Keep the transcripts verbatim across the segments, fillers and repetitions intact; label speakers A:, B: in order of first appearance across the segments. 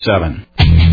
A: seven.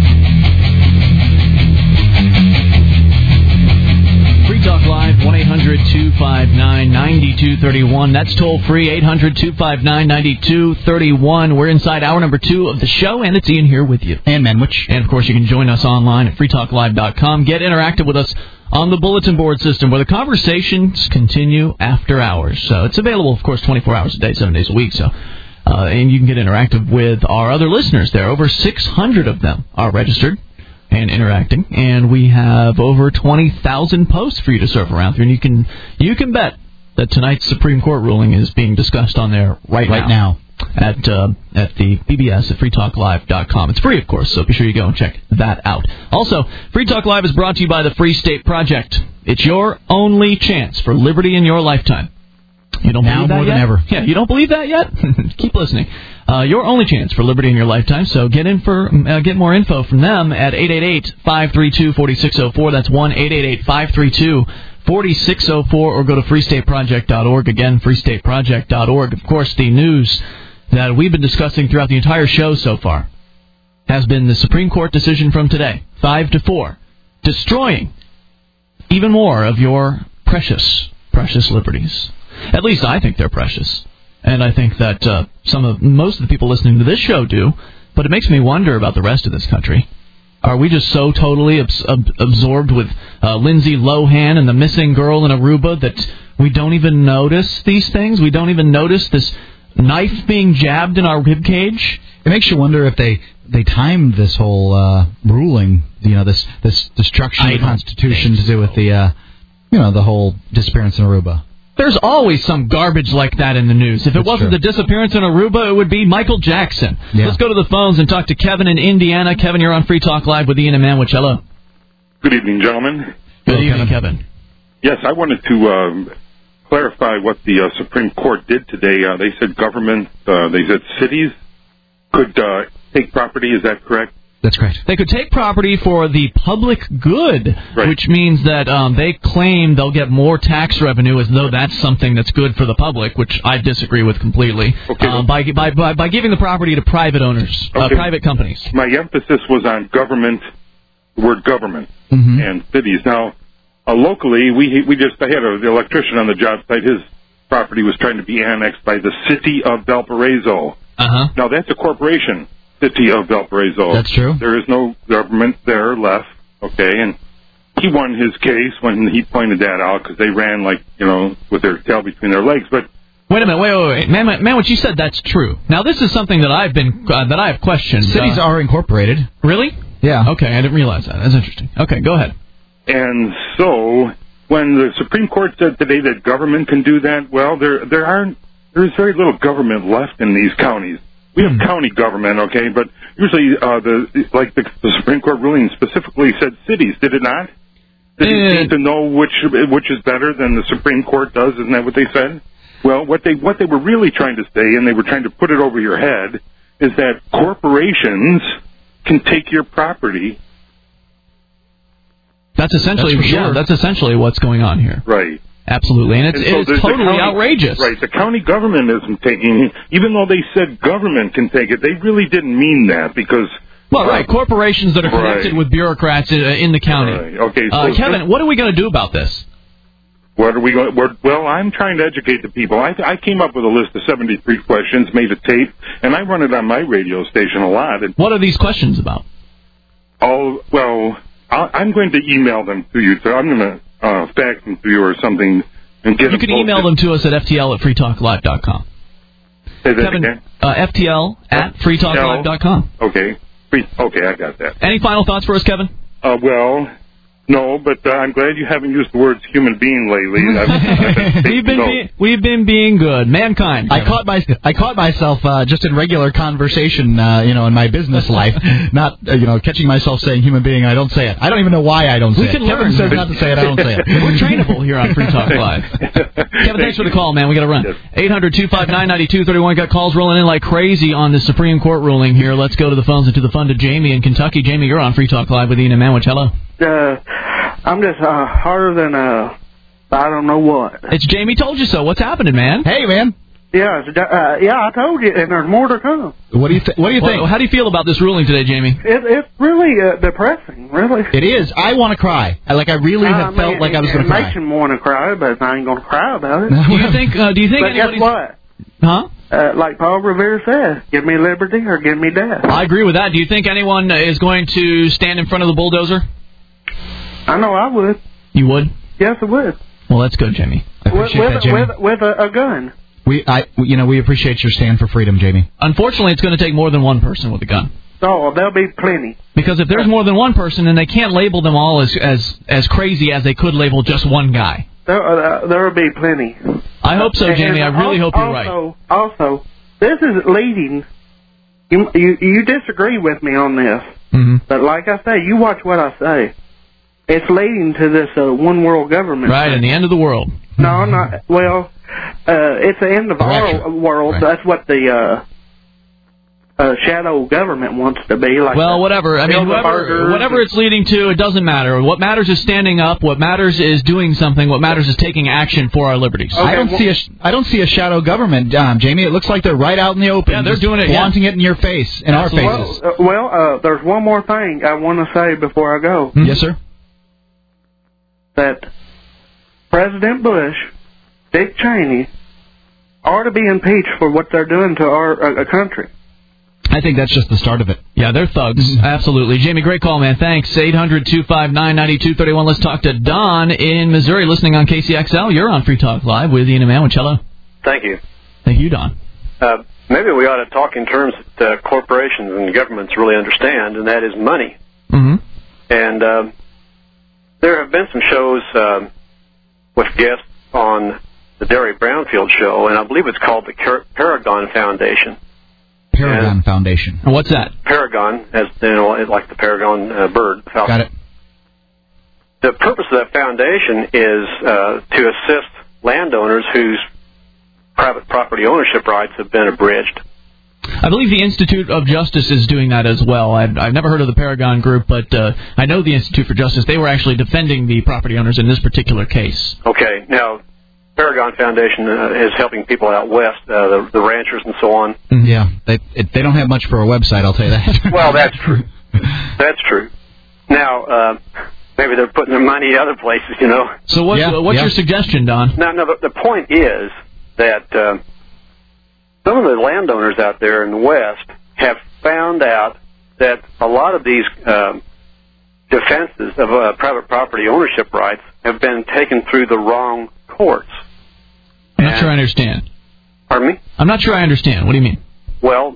B: Free Talk Live, one eight hundred two five nine nine two three one. That's toll free, eight hundred two five nine nine two three one. We're inside hour number two of the show, and it's Ian here with you.
C: And Manwich.
B: And, of course, you can join us online at free talk live dot com. Get interactive with us on the bulletin board system, where the conversations continue after hours. So it's available, of course, twenty-four hours a day, seven days a week. So, uh, and you can get interactive with our other listeners there. Over six hundred of them are registered and interacting, and we have over twenty thousand posts for you to surf around through. And you can you can bet that tonight's Supreme Court ruling is being discussed on there right,
C: right
B: now.
C: now.
B: At uh, at the B B S at free talk live dot com. It's free, of course, so be sure you go and check that out. Also, Free Talk Live is brought to you by the Free State Project. It's your only chance for liberty in your lifetime. You don't
C: now
B: believe that
C: more
B: yet?
C: than ever.
B: Yeah, you don't believe that yet? Keep listening. Uh, your only chance for liberty in your lifetime. So get in for uh, get more info from them at eight eight eight, five three two, four six zero four. That's one eight eight eight, five three two, four six zero four, or go to free state project dot org. Again, free state project dot org. Of course, the news that we've been discussing throughout the entire show so far has been the Supreme Court decision from today, five to four, destroying even more of your precious, precious liberties. At least I think they're precious, and I think that uh, some of most of the people listening to this show do. But it makes me wonder about the rest of this country. Are we just so totally abs- ab- absorbed with uh, Lindsay Lohan and the missing girl in Aruba that we don't even notice these things? We don't even notice this knife being jabbed in our ribcage?
C: It makes you wonder if they, they timed this whole uh, ruling, you know, this this destruction of the Constitution to do with the, uh, you know, the whole disappearance in Aruba.
B: There's always some garbage like that in the news. If it
C: That's
B: wasn't
C: true.
B: the disappearance in Aruba, it would be Michael Jackson.
C: Yeah.
B: Let's go to the phones and talk to Kevin in Indiana. Kevin, you're on Free Talk Live with Ian and Manwich. Hello.
D: Good evening, gentlemen.
B: Good Hello, evening, Kevin. Kevin.
D: Yes, I wanted to um, clarify what the uh, Supreme Court did today. Uh, they said government, uh, they said cities could uh, take property. Is that correct?
C: That's correct.
B: They could take property for the public good,
D: right.
B: which means that um, they claim they'll get more tax revenue as though that's something that's good for the public, which I disagree with completely,
D: okay.
B: uh, by, by, by, by giving the property to private owners,
D: okay.
B: uh, private companies.
D: My emphasis was on government, the word government,
B: mm-hmm.
D: and cities. Now, uh, locally, we we just I had an electrician on the job site. His property was trying to be annexed by the city of Valparaiso.
B: Uh-huh.
D: Now, that's a corporation. City of Valparaiso.
C: That's true.
D: There is no government there left, okay, and he won his case when he pointed that out because they ran like, you know, with their tail between their legs. But
B: wait a minute, wait, wait, wait, man, man, what you said, that's true. Now, this is something that I've been uh, that I have questioned.
C: Cities
B: uh,
C: are incorporated.
B: Really?
C: Yeah.
B: Okay, I didn't realize that. That's interesting. Okay, go ahead.
D: And so when the Supreme Court said today that government can do that, well, there there aren't there's very little government left in these counties. We have county government, okay, but usually uh, the like the, the Supreme Court ruling specifically said cities, did it not? Did
B: uh,
D: it seem to know which which is better than the Supreme Court does? Isn't that what they said? Well, what they what they were really trying to say, and they were trying to put it over your head, is that corporations can take your property.
B: That's essentially
C: that's
B: yeah,
C: sure.
B: that's essentially what's going on here.
D: Right.
B: Absolutely, and it's,
D: and so
B: it is totally
D: county,
B: outrageous.
D: Right, the county government isn't taking, even though they said government can take it, they really didn't mean that because...
B: Well, right, uh, corporations that are connected
D: right.
B: with bureaucrats in, in the county.
D: Right. Okay, so
B: uh, Kevin, what are we going to do about this?
D: What are we going? We're, well, I'm trying to educate the people. I, I came up with a list of seventy-three questions, made a tape, and I run it on my radio station a lot. And
B: what are these questions about?
D: Oh, well, I'll, I'm going to email them to you. So I'm going to uh, fax them to you or something. And get
B: you can email them to us at F T L at free talk live dot com.
D: Say that
B: Kevin,
D: again?
B: Uh, F T L at free talk live dot com.
D: Okay. Free, okay, I got that.
B: Any final thoughts for us, Kevin?
D: Uh, well, no, but uh, I'm glad you haven't used the words human being lately. I've, I've been
B: we've been be- we've been being good, mankind.
C: Kevin. I caught my I caught myself uh, just in regular conversation, uh, you know, in my business life, not uh, you know, catching myself saying human being. I don't say it. I don't even know why I don't say
B: we
C: it.
B: Can
C: Kevin
B: learn.
C: says not to say it. I don't say it.
B: We're trainable here on Free Talk Live. Kevin, thanks for the call, man. We got to run. eight hundred two five nine nine two three one. Got calls rolling in like crazy on the Supreme Court ruling here. Let's go to the phones and to the fun to Jamie in Kentucky. Jamie, you're on Free Talk Live with Ian and Manwich. Hello.
E: Uh, I'm just uh, harder than uh, I don't know what.
B: It's Jamie told you so. What's happening, man?
C: Hey, man.
E: Yeah, uh, yeah, I told you, and there's more to come.
C: What do you th- What do you think?
B: Well, how do you feel about this ruling today, Jamie?
E: It, it's really uh, depressing, really.
C: It is. I want to cry. Like I really
E: I
C: have
E: mean,
C: felt like I was
E: it,
C: going to
E: it
C: cry.
E: makes him want to cry, but I ain't going to cry about it.
B: Do you think? Uh, do you think?
E: But guess what?
B: Huh?
E: Uh, like Paul Revere says, give me liberty or give me death.
B: I agree with that. Do you think anyone is going to stand in front of the bulldozer?
E: I know I would.
B: You would?
E: Yes, I would.
B: Well, that's good, Jamie.
C: I appreciate
E: with,
C: that, Jamie.
E: With, with a, a gun.
C: We, I, you know, we appreciate your stand for freedom, Jamie.
B: Unfortunately, it's going to take more than one person with a gun.
E: Oh, there'll be plenty.
B: Because if there's more than one person, then they can't label them all as as, as crazy as they could label just one guy.
E: There, uh, there'll be plenty.
B: I hope so, Jamie.
E: And
B: I really
E: also,
B: hope you're right.
E: Also, this is leading. You, you you disagree with me on this,
B: mm-hmm.
E: but like I say, you watch what I say. It's leading to this uh, one world government.
B: Right, and the end of the world.
E: No, not well. Uh, it's the end of our world.
C: Right.
E: That's what the uh, uh, shadow government wants to be. Like
B: well, whatever. I mean, whatever, whatever it's leading to, it doesn't matter. What matters is standing up. What matters is doing something. What matters is taking action for our liberties.
C: Okay, I don't well, see a I don't see a shadow government, um, Jamie. It looks like they're right out in the open.
B: Yeah, they're doing it,
C: flaunting
B: yeah.
C: it in your face, in Absolutely. our faces.
E: Well, uh, well uh, there's one more thing I want to say before I go.
C: Mm-hmm. Yes, sir.
E: That President Bush, Dick Cheney, ought to be impeached for what they're doing to our uh, country.
C: I think that's just the start of it.
B: Yeah, they're thugs. Mm-hmm. Absolutely. Jamie, great call, man. Thanks. eight hundred two five nine nine two three one. Let's talk to Don in Missouri, listening on K C X L. You're on Free Talk Live with Ian Emanuel. Hello.
A: Thank you.
B: Thank you, Don.
A: Uh, maybe we ought to talk in terms that uh, corporations and governments really understand, and that is money.
B: Mm-hmm.
A: And uh, there have been some shows uh, with guests on the Derry Brownfield show, and I believe it's called the Car- Paragon Foundation.
C: Paragon and Foundation.
B: And what's that?
A: Paragon, as you know, like the Paragon uh, bird. Falcon.
C: Got it.
A: The purpose of that foundation is uh, to assist landowners whose private property ownership rights have been abridged.
B: I believe the Institute of Justice is doing that as well. I've, I've never heard of the Paragon Group, but uh, I know the Institute for Justice. They were actually defending the property owners in this particular case.
A: Okay. Now, Paragon Foundation uh, is helping people out west, uh, the, the ranchers and so on.
C: Yeah, they it, they don't have much for a website, I'll tell you that.
A: Well, that's true. That's true. Now, uh, maybe they're putting their money other places, you know.
B: So what's,
C: yeah,
B: uh, what's
C: yeah.
B: your suggestion, Don?
A: Now, no, the, the point is that uh, some of the landowners out there in the West have found out that a lot of these um, defenses of uh, private property ownership rights have been taken through the wrong courts.
B: I'm not sure I understand.
A: Pardon me?
B: I'm not sure I understand. What do you mean?
A: Well,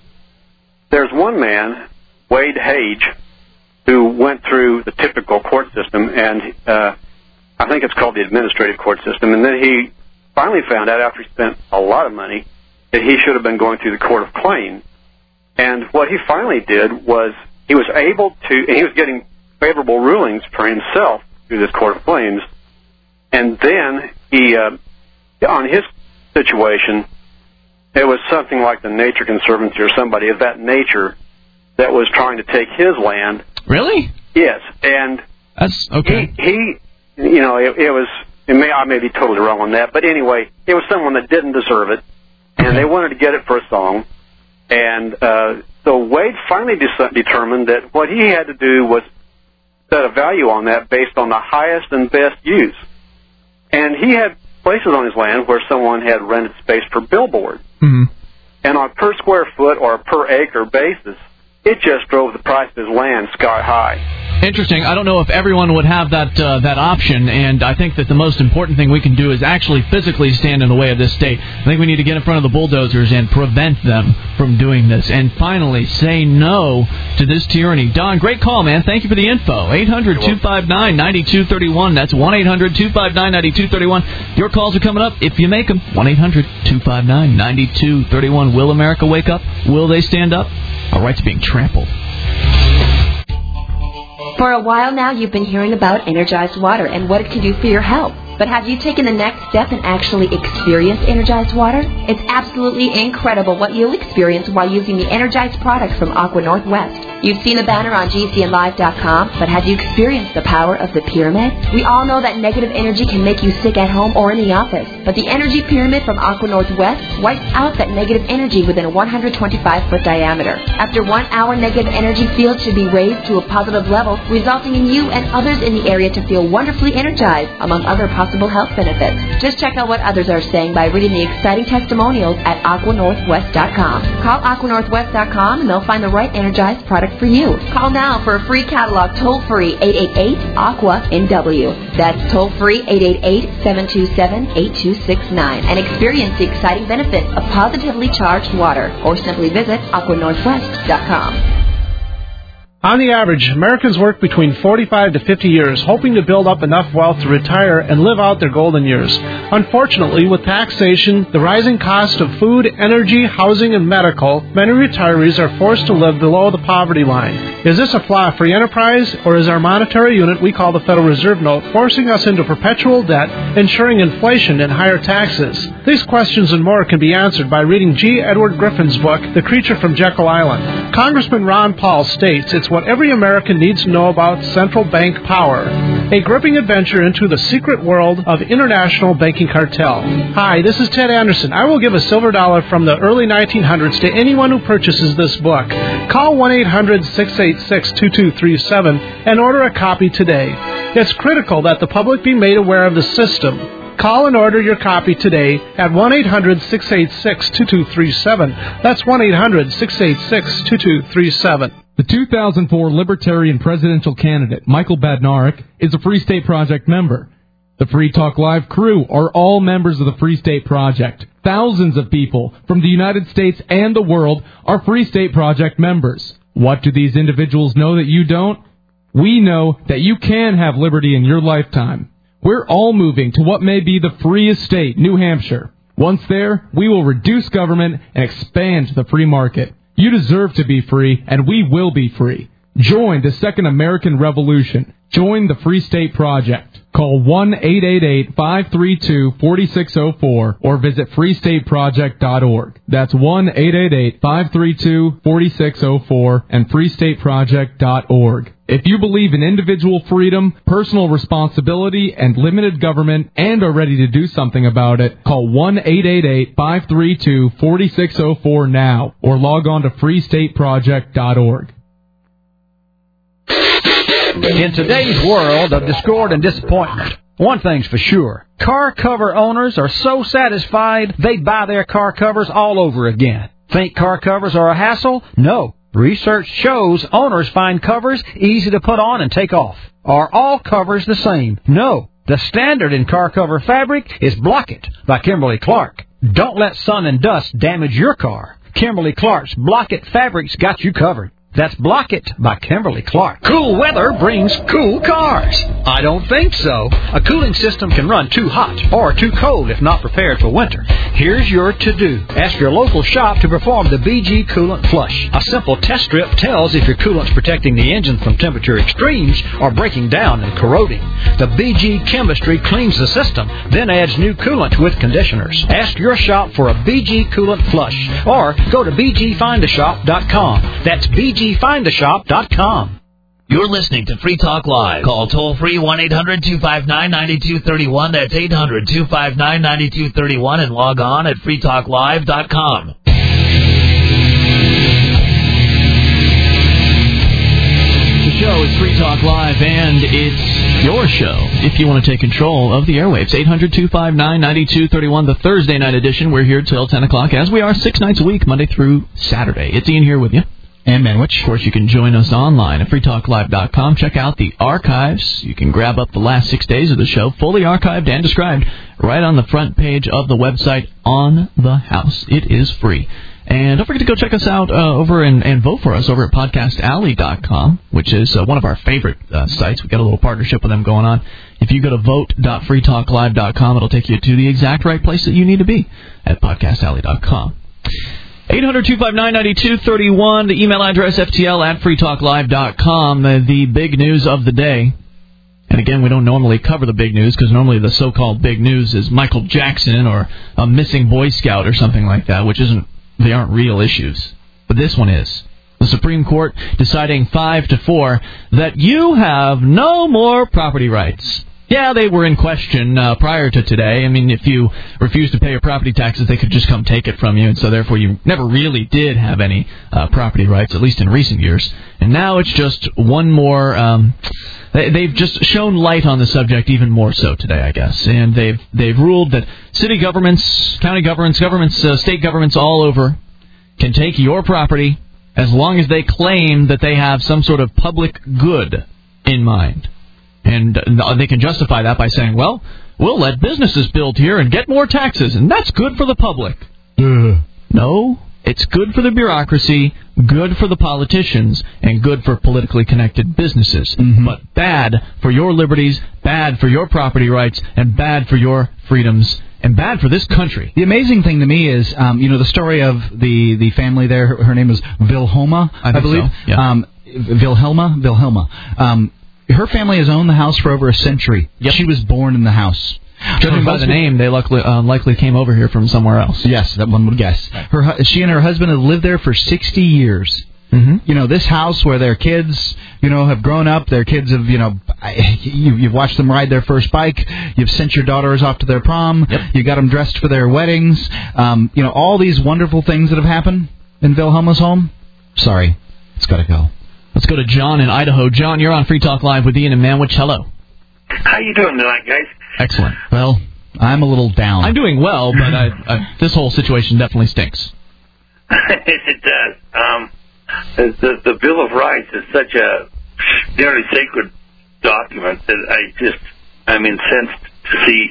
A: there's one man, Wade Hage, who went through the typical court system, and uh, I think it's called the administrative court system, and then he finally found out after he spent a lot of money that he should have been going through the court of claims. And what he finally did was he was able to, and he was getting favorable rulings for himself through this court of claims, and then he... Uh, on his situation, it was something like the Nature Conservancy or somebody of that nature that was trying to take his land.
B: Really?
A: Yes, and
B: that's okay.
A: He, he you know, it, it was. It may I may be totally wrong on that, but anyway, it was someone that didn't deserve it, and
B: okay.
A: they wanted to get it for a song, and uh, so Wade finally de- determined that what he had to do was set a value on that based on the highest and best use, and he had places on his land where someone had rented space for billboard.
B: Mm-hmm.
A: And on a per square foot or a per acre basis, it just drove the price of his land sky high.
B: Interesting. I don't know if everyone would have that uh, that option, and I think that the most important thing we can do is actually physically stand in the way of this state. I think we need to get in front of the bulldozers and prevent them from doing this. And finally, say no to this tyranny. Don, great call, man. Thank you for the info. eight hundred two five nine nine two three one. That's one eight hundred two five nine nine two three one. Your calls are coming up if you make them. one eight hundred two five nine nine two three one. Will America wake up? Will they stand up? Our rights are being trampled.
F: For a while now, you've been hearing about energized water and what it can do for your health. But have you taken the next step and actually experienced Energized water? It's absolutely incredible what you'll experience while using the Energized products from Aqua Northwest. You've seen the banner on G C N live dot com, but have you experienced the power of the pyramid? We all know that negative energy can make you sick at home or in the office, but the Energy Pyramid from Aqua Northwest wipes out that negative energy within a one hundred twenty-five foot diameter. After one hour, negative energy field should be raised to a positive level, resulting in you and others in the area to feel wonderfully energized, among other possible health benefits. Just check out what others are saying by reading the exciting testimonials at aqua northwest dot com. Call aqua northwest dot com and they'll find the right Energized product for you. Call now for a free catalog toll-free eight eight eight aqua N W. That's toll-free eight eight eight, seven two seven, eight two six nine and experience the exciting benefits of positively charged water, or simply visit aqua northwest dot com.
G: On the average, Americans work between forty-five to fifty years, hoping to build up enough wealth to retire and live out their golden years. Unfortunately, with taxation, the rising cost of food, energy, housing, and medical, many retirees are forced to live below the poverty line. Is this a flaw free enterprise, or is our monetary unit we call the Federal Reserve Note forcing us into perpetual debt, ensuring inflation and higher taxes? These questions and more can be answered by reading G. Edward Griffin's book, The Creature from Jekyll Island. Congressman Ron Paul states it's what every American needs to know about central bank power. A gripping adventure into the secret world of international banking cartel. Hi, this is Ted Anderson. I will give a silver dollar from the early nineteen hundreds to anyone who purchases this book. Call one eight hundred, six eight six, two two three seven and order a copy today. It's critical that the public be made aware of the system. Call and order your copy today at one eight hundred, six eight six, two two three seven. That's one eight hundred, six eight six, two two three seven.
H: The two thousand four Libertarian presidential candidate, Michael Badnarik, is a Free State Project member. The Free Talk Live crew are all members of the Free State Project. Thousands of people from the United States and the world are Free State Project members. What do these individuals know that you don't? We know that you can have liberty in your lifetime. We're all moving to what may be the freest state, New Hampshire. Once there, we will reduce government and expand the free market. You deserve to be free, and we will be free. Join the Second American Revolution. Join the Free State Project. Call one eight eight eight, five three two, four six zero four or visit free state project dot org. That's one eight eight eight, five three two, four six zero four and free state project dot org. If you believe in individual freedom, personal responsibility, and limited government, and are ready to do something about it, call one eight eight eight, five three two, four six zero four now or log on to free state project dot org.
I: In today's world of discord and disappointment, one thing's for sure. Car cover owners are so satisfied they buy their car covers all over again. Think car covers are a hassle? No. Research shows owners find covers easy to put on and take off. Are all covers the same? No. The standard in car cover fabric is Block-It by Kimberly Clark. Don't let sun and dust damage your car. Kimberly Clark's Block-It fabric's got you covered. That's Block-It by Kimberly Clark. Cool weather brings cool cars. I don't think so. A cooling system can run too hot or too cold if not prepared for winter. Here's your to-do. Ask your local shop to perform the B G Coolant Flush. A simple test strip tells if your coolant's protecting the engine from temperature extremes or breaking down and corroding. The B G chemistry cleans the system, then adds new coolant with conditioners. Ask your shop for a B G Coolant Flush or go to b g find a shop dot com. That's b g find a shop dot com.
J: You're listening to Free Talk Live. Call toll-free one eight hundred, two five nine, nine two three one. That's eight hundred, two five nine, nine two three one and log on at free talk live dot com.
B: The show is Free Talk Live, and it's your show if you want to take control of the airwaves. eight hundred, two five nine, nine two three one, the Thursday night edition. We're here till ten o'clock, as we are six nights a week, Monday through Saturday. It's Ian here with you.
C: And Manwich.
B: Of course, you can join us online at free talk live dot com. Check out the archives. You can grab up the last six days of the show, fully archived and described, right on the front page of the website on the house. It is free. And don't forget to go check us out uh, over and, and vote for us over at podcast alley dot com, which is uh, one of our favorite uh, sites. We've got a little partnership with them going on. If you go to vote dot free talk live dot com, it'll take you to the exact right place that you need to be at podcast alley dot com. eight hundred, two five nine, nine two three one, the email address F T L at free talk live dot com. Uh, the big news of the day And again, we don't normally cover the big news because normally the so-called big news is Michael Jackson or a missing Boy Scout or something like that, which isn't, they aren't real issues. But this one is. The Supreme Court deciding five to four that you have no more property rights. Yeah, they were in question uh, prior to today. I mean, if you refused to pay your property taxes, they could just come take it from you, and so therefore you never really did have any uh, property rights, at least in recent years. And now it's just one more... Um, they, they've just shown light on the subject even more so today, I guess. And they've they've ruled that city governments, county governments, governments, uh, state governments all over can take your property as long as they claim that they have some sort of public good in mind. And they can justify that by saying, well, we'll let businesses build here and get more taxes, and that's good for the public. Uh. No, it's good for the bureaucracy, good for the politicians, and good for politically connected businesses. Mm-hmm. But bad for your liberties, bad for your property rights, and bad for your freedoms, and bad for this country.
C: The amazing thing to me is, um, you know, the story of the, the family there. Her, her name is Wilhelma, I,
B: I
C: believe.
B: So. Yeah.
C: Um, Wilhelma? Wilhelma. Um, her family has owned the house for over a century. Yep. She was born in the house.
B: Judging by the name, they likely, uh, likely came over here from somewhere else.
C: Yes, that one would guess. Her, she and her husband have lived there for sixty years.
B: Mm-hmm.
C: You know, this house where their kids, you know, have grown up, their kids have, you know, you, you've watched them ride their first bike, you've sent your daughters off to their prom, yep. You got them dressed for their weddings, um, you know, all these wonderful things that have happened in Wilhelma's home. Sorry, it's got to go.
B: Let's go to John in Idaho. John, you're on Free Talk Live with Ian and Manwich. Hello.
K: How you doing tonight, guys?
B: Excellent.
C: Well, I'm a little down.
B: I'm doing well, but I, I, this whole situation definitely stinks.
K: It does. Um, the, the Bill of Rights is such a nearly sacred document that I just, I'm incensed to see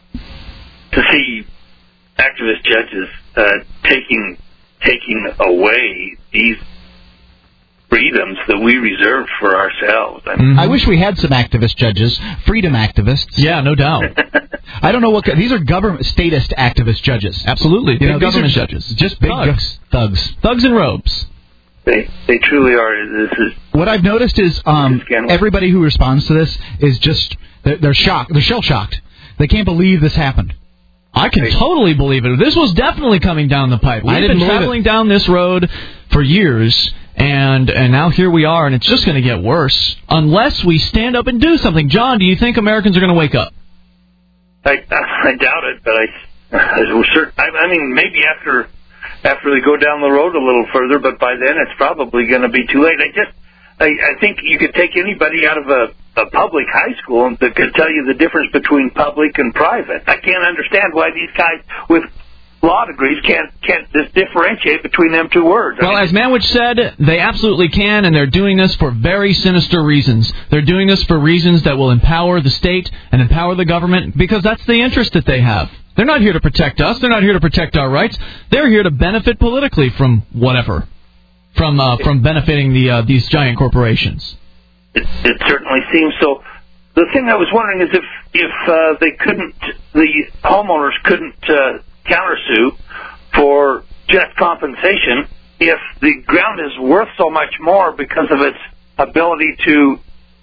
K: to see activist judges uh, taking taking away these freedoms that we reserved for ourselves. I, mean,
C: mm-hmm. I wish we had some activist judges, freedom activists.
B: Yeah, no doubt.
C: I don't know what these are. Government statist activist judges.
B: Absolutely,
C: you
B: big
C: know,
B: government judges,
C: just big
B: thugs,
C: gu- thugs,
B: thugs in robes.
K: They they truly are. This is
C: what I've noticed is um, everybody who responds to this is just they're, they're shocked. They're shell shocked. They can't believe this happened.
B: I can totally believe it. This was definitely coming down the pipe. We've been traveling down this road for years. And and now here we are, and it's just going to get worse unless we stand up and do something. John, do you think Americans are going to wake up?
K: I, I doubt it, but I, I, I mean, maybe after after they go down the road a little further, but by then it's probably going to be too late. I just, I, I think you could take anybody out of a, a public high school that could tell you the difference between public and private. I can't understand why these guys with law degrees can't can't just differentiate between them two words.
B: Well, I mean, as Manwich said, they absolutely can, and they're doing this for very sinister reasons. They're doing this for reasons that will empower the state and empower the government because that's the interest that they have. They're not here to protect us. They're not here to protect our rights. They're here to benefit politically from whatever, from uh, from benefiting the uh, these giant corporations.
K: It, it certainly seems so. The thing I was wondering is if if uh, they couldn't, the homeowners couldn't. Uh, countersue for just compensation if the ground is worth so much more because of its ability to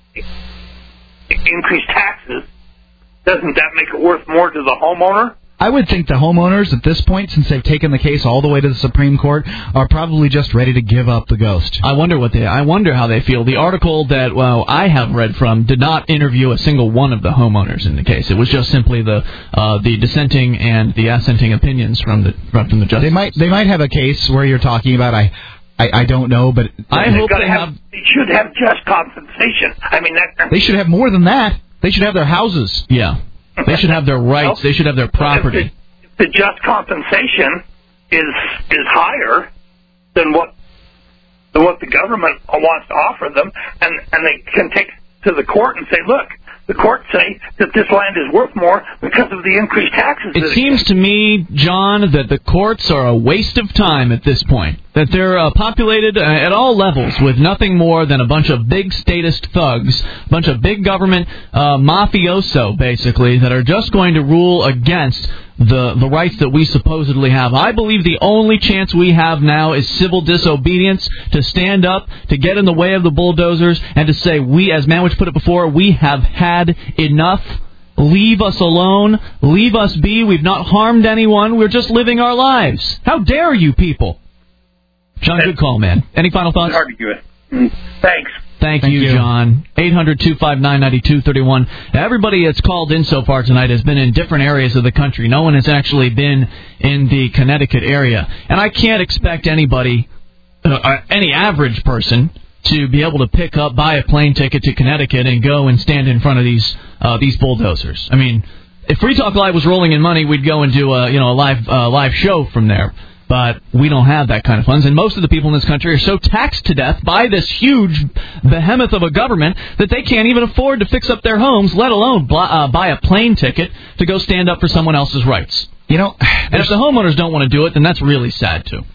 K: increase taxes. Doesn't that make it worth more to the homeowner?
C: I would think the homeowners at this point, since they've taken the case all the way to the Supreme Court, are probably just ready to give up the ghost.
B: I wonder what they. I wonder how they feel. The article that well I have read from did not interview a single one of the homeowners in the case. It was just simply the uh, the dissenting and the assenting opinions from the from the justices.
C: They might they might have a case where you're talking about. I I, I don't know, but
B: I hope they have,
K: have. They should have just compensation. I mean that.
C: They should have more than that. They should have their houses.
B: Yeah. They should have their rights. They should have their property.
K: If the, if the just compensation is is higher than what than what the government wants to offer them, and, and they can take to the court and say, look, the courts say that this land is worth more because of the increased taxes.
B: It seems to me, John, that the courts are a waste of time at this point. that they're uh, populated uh, at all levels with nothing more than a bunch of big statist thugs, a bunch of big government uh, mafioso, basically, that are just going to rule against the the rights that we supposedly have. I believe the only chance we have now is civil disobedience, to stand up, to get in the way of the bulldozers, and to say, we, as Manwich put it before, we have had enough. Leave us alone. Leave us be. We've not harmed anyone. We're just living our lives. How dare you people? John, good call, man. Any final thoughts?
K: Hard to do it. Mm. Thanks.
B: Thank,
C: Thank
B: you,
C: you,
B: John. eight hundred two five nine nine two three one. Everybody that's called in so far tonight has been in different areas of the country. No one has actually been in the Connecticut area. And I can't expect anybody, uh, any average person, to be able to pick up, buy a plane ticket to Connecticut and go and stand in front of these uh, these bulldozers. I mean, if Free Talk Live was rolling in money, we'd go and do a you know a live uh, live show from there. But we don't have that kind of funds, and most of the people in this country are so taxed to death by this huge behemoth of a government that they can't even afford to fix up their homes, let alone bl- uh, buy a plane ticket to go stand up for someone else's rights. You know, and if the homeowners don't want to do it, then that's really sad, too.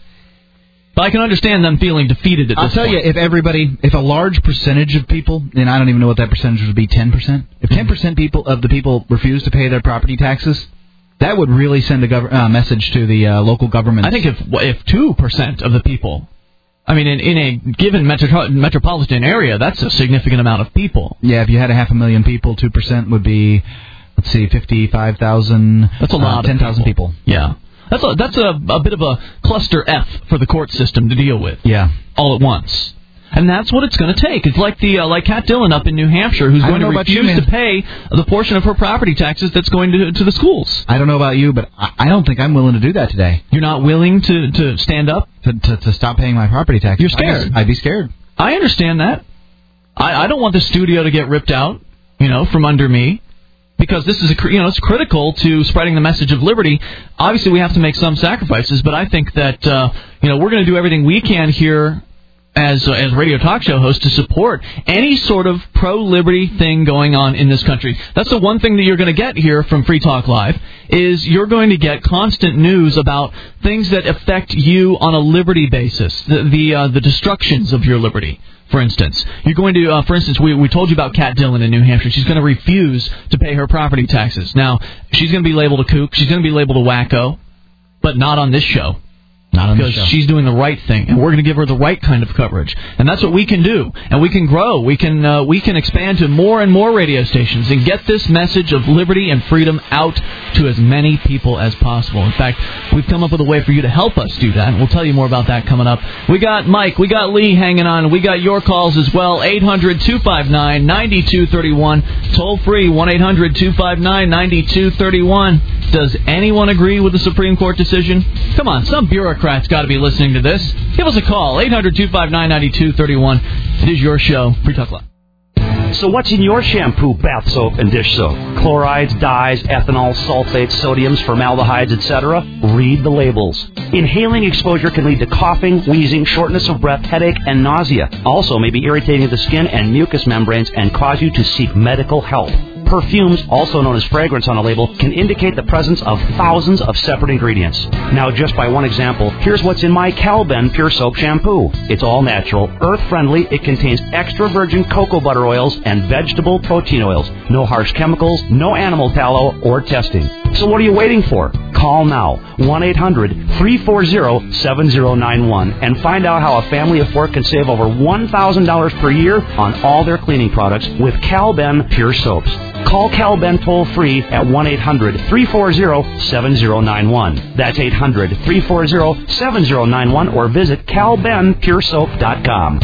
B: But I can understand them feeling defeated at this
C: I'll tell
B: point.
C: you, if everybody, if a large percentage of people, and I don't even know what that percentage would be, ten percent? If ten percent people of the people refuse to pay their property taxes, that would really send a gov- uh, message to the uh, local government.
B: I think if if two percent of the people, I mean, in, in a given metro- metropolitan area, that's a significant amount of people.
C: Yeah, if you had a half a million people, two percent would be, let's see, fifty-five thousand.
B: That's a lot
C: uh, ten thousand people.
B: people. Yeah. That's a, that's a, a bit of a cluster F for the court system to deal with.
C: Yeah.
B: All at once. And that's what it's going to take. It's like the uh, like Kat Dillon up in New Hampshire, who's going to refuse you, to pay the portion of her property taxes that's going to to the schools.
C: I don't know about you, but I, I don't think I'm willing to do that today.
B: You're not willing to, to stand up?
C: To, to to stop paying my property taxes.
B: You're scared.
C: I'd be, I'd be scared.
B: I understand that. I, I don't want the studio to get ripped out, you know, from under me. Because this is, a, you know, it's critical to spreading the message of liberty. Obviously, we have to make some sacrifices, but I think that, uh, you know, we're going to do everything we can here as uh, as radio talk show hosts to support any sort of pro-liberty thing going on in this country. That's the one thing that you're going to get here from Free Talk Live, is you're going to get constant news about things that affect you on a liberty basis, the the, uh, the destructions of your liberty. For instance, you're going to, uh, for instance, we we told you about Kat Dillon in New Hampshire. She's going to refuse to pay her property taxes. Now, she's going to be labeled a kook. She's going to be labeled a wacko, but not on this show.
C: Not on
B: because
C: the show.
B: She's doing the right thing, and we're going to give her the right kind of coverage, and that's what we can do. And we can grow. We can uh, we can expand to more and more radio stations and get this message of liberty and freedom out to as many people as possible. In fact, we've come up with a way for you to help us do that, and we'll tell you more about that coming up. We got Mike, we got Lee hanging on, we got your calls as well. eight hundred two five nine nine two three one, toll free one eight hundred two five nine nine two three one. Does anyone agree with the Supreme Court decision? Come on, some bureaucrat's got to be listening to this. Give us a call, eight hundred two five nine nine two three one. It is your show, Free Talk Live.
L: So what's in your shampoo, bath soap, and dish soap? Chlorides, dyes, ethanol, sulfates, sodiums, formaldehydes, et cetera? Read the labels. Inhaling exposure can lead to coughing, wheezing, shortness of breath, headache, and nausea. Also may be irritating to the skin and mucous membranes and cause you to seek medical help. Perfumes, also known as fragrance on a label, can indicate the presence of thousands of separate ingredients. Now, just by one example, here's what's in my Calben Pure Soap Shampoo. It's all natural, earth-friendly, it contains extra virgin cocoa butter oils and vegetable protein oils. No harsh chemicals, no animal tallow or testing. So what are you waiting for? Call now, one eight hundred three four zero seven zero nine one, and find out how a family of four can save over one thousand dollars per year on all their cleaning products with Calben Pure Soaps. Call Calben toll-free at one eight hundred three four zero seven zero nine one. That's eight hundred three four zero seven zero nine one, or visit cal ben pure soap dot com.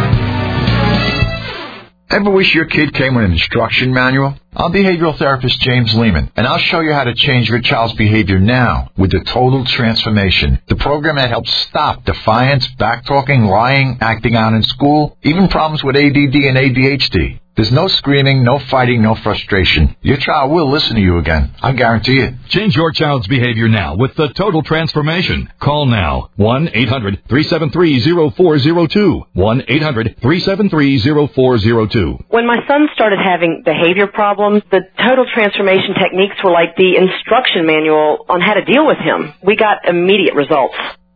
M: Ever wish your kid came with an instruction manual? I'm behavioral therapist James Lehman, and I'll show you how to change your child's behavior now with the Total Transformation, the program that helps stop defiance, backtalking, lying, acting out in school, even problems with A D D and A D H D. There's no screaming, no fighting, no frustration. Your child will listen to you again. I guarantee it.
N: Change your child's behavior now with the Total Transformation. Call now. one eight hundred three seven three zero four zero two. one eight hundred three seven three zero four zero two.
O: When my son started having behavior problems, the Total Transformation techniques were like the instruction manual on how to deal with him. We got immediate results.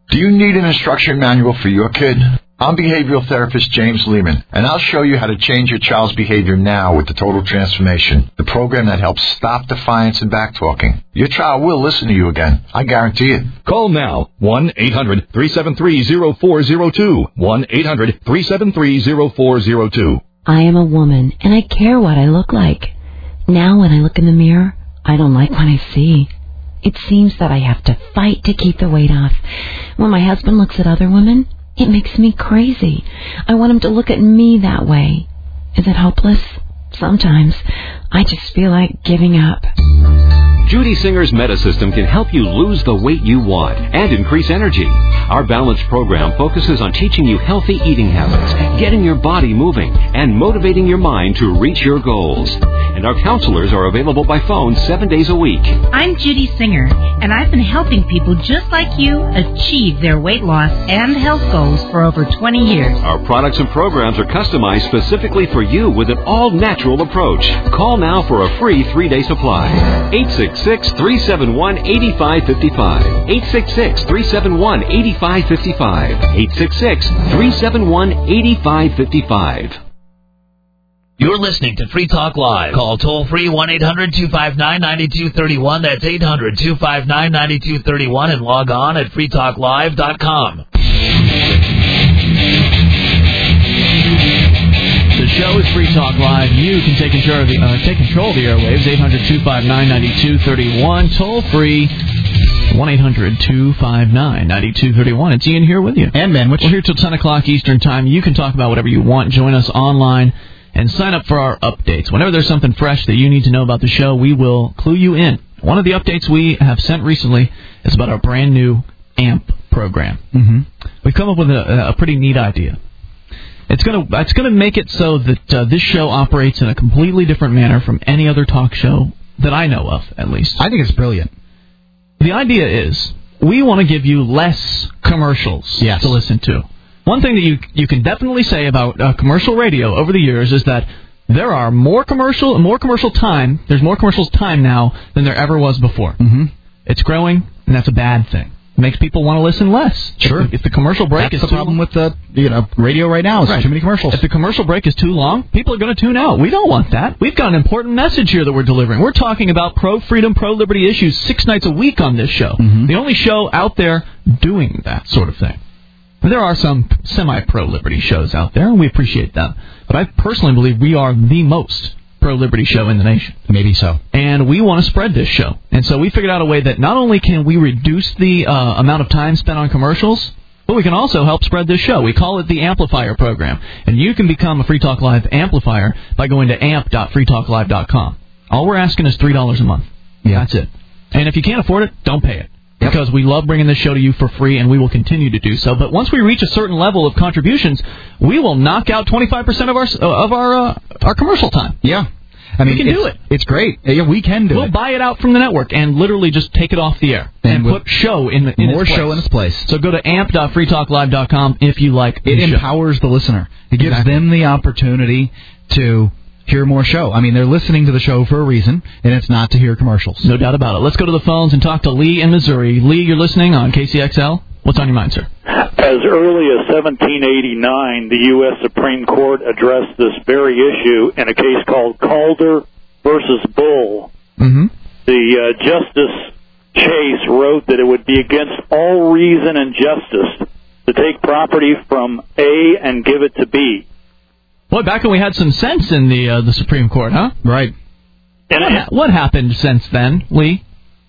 M: Do you need an instruction manual for your kid? I'm behavioral therapist James Lehman, and I'll show you how to change your child's behavior now with the Total Transformation, the program that helps stop defiance and backtalking. Your child will listen to you again. I guarantee it.
N: Call now, one eight hundred three seven three zero four zero two, one eight hundred three seven three zero four zero two.
P: I am a woman, and I care what I look like. Now when I look in the mirror, I don't like what I see. It seems that I have to fight to keep the weight off. When my husband looks at other women, it makes me crazy. I want him to look at me that way. Is it hopeless? Sometimes. I just feel like giving up.
Q: Judy Singer's Metasystem can help you lose the weight you want and increase energy. Our balanced program focuses on teaching you healthy eating habits, getting your body moving, and motivating your mind to reach your goals. And our counselors are available by phone seven days a week.
R: I'm Judy Singer, and I've been helping people just like you achieve their weight loss and health goals for over twenty years.
Q: Our products and programs are customized specifically for you with an all-natural approach. Call now for a free three-day supply. eight six six, three seven one, eight five five five. eight six six, three seven one, eight five five five. eight six six, three seven one, eight five five five.
J: You're listening to Free Talk Live. Call toll-free one eight hundred two five nine nine two three one. That's eight hundred two five nine nine two three one and log on at free talk live dot com.
B: The show is Free Talk Live. You can take control of the, uh, take control of the airwaves. eight hundred two five nine nine two three one. Toll free. one eight hundred two five nine nine two three one. It's Ian here with you.
C: And Ben, which...
B: We're here till ten o'clock Eastern Time. You can talk about whatever you want. Join us online and sign up for our updates. Whenever there's something fresh that you need to know about the show, we will clue you in. One of the updates we have sent recently is about our brand new A M P program.
C: Mm-hmm.
B: We've come up with a, a pretty neat idea. It's gonna it's gonna make it so that uh, this show operates in a completely different manner from any other talk show that I know of, at least.
C: I think it's brilliant.
B: The idea is we want to give you less commercials
C: yes.
B: to listen to. One thing that you you can definitely say about uh, commercial radio over the years is that there are more commercial more commercial time. There's more commercials time now than there ever was before.
C: Mm-hmm.
B: It's growing, and that's a bad thing. It makes people want to listen less.
C: Sure.
B: If the, if the commercial break
C: that's
B: is
C: the
B: too
C: problem with the you know radio right now. Is
B: right.
C: too many commercials.
B: If the commercial break is too long, people are going to tune out. We don't want that. We've got an important message here that we're delivering. We're talking about pro-freedom, pro-liberty issues six nights a week on this show.
C: Mm-hmm.
B: The only show out there doing that sort of thing. There are some semi-pro-liberty shows out there, and we appreciate them. But I personally believe we are the most pro-liberty show in the nation.
C: Maybe so.
B: And we want to spread this show. And so we figured out a way that not only can we reduce the uh, amount of time spent on commercials, but we can also help spread this show. We call it the Amplifier Program. And you can become a Free Talk Live amplifier by going to amp dot free talk live dot com. All we're asking is three dollars a month.
C: Yeah.
B: That's it. And if you can't afford it, don't pay it. Yep. Because we love bringing this show to you for free, and we will continue to do so. But once we reach a certain level of contributions, we will knock out twenty-five percent of our of our uh, our commercial time.
C: Yeah. I mean,
B: we can
C: it's,
B: do it.
C: It's great. Yeah, we can do
B: we'll
C: it.
B: We'll buy it out from the network and literally just take it off the air and, and put show in, in
C: more
B: its place.
C: show in its place.
B: So go to amp dot free talk live dot com if you like.
C: It empowers the listener. It gives exactly. them the opportunity to hear more show. I mean, they're listening to the show for a reason, and it's not to hear commercials.
B: No doubt about it. Let's go to the phones and talk to Lee in Missouri. Lee, you're listening on K C X L. What's on your mind, sir?
S: As early as seventeen eighty-nine, the U S Supreme Court addressed this very issue in a case called Calder versus Bull.
B: Mm-hmm.
S: The uh, Justice Chase wrote that it would be against all reason and justice to take property from A and give it to B.
B: Boy, back when we had some sense in the uh, the Supreme Court, huh?
C: Right.
S: And
B: what, ha- what happened since then, Lee?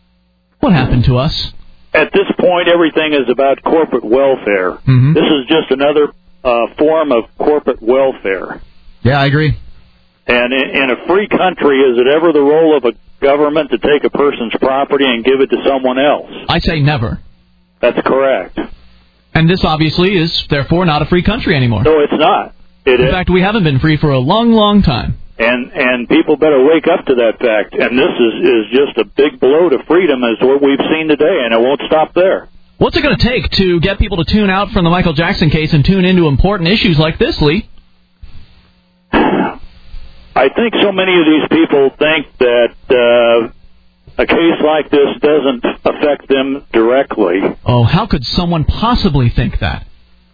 B: What happened to us?
S: At this point, everything is about corporate welfare.
B: Mm-hmm.
S: This is just another uh, form of corporate welfare.
C: Yeah, I agree.
S: And in, in a free country, is it ever the role of a government to take a person's property and give it to someone else?
B: I say never.
S: That's correct.
B: And this obviously is, therefore, not a free country anymore.
S: No, it's not. It
B: in
S: is.
B: fact, we haven't been free for a long, long time.
S: And and people better wake up to that fact. And this is, is just a big blow to freedom as what we've seen today, and it won't stop there.
B: What's it going to take to get people to tune out from the Michael Jackson case and tune into important issues like this, Lee?
S: I think so many of these people think that uh, a case like this doesn't affect them directly.
B: Oh, how could someone possibly think that?